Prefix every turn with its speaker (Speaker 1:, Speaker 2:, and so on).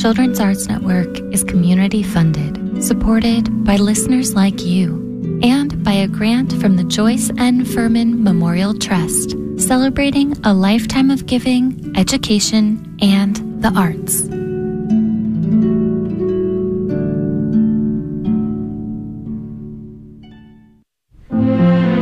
Speaker 1: Children's Arts Network is community funded, supported by listeners like you, and by a grant from the Joyce N. Furman Memorial Trust, celebrating a lifetime of giving, education, and the arts.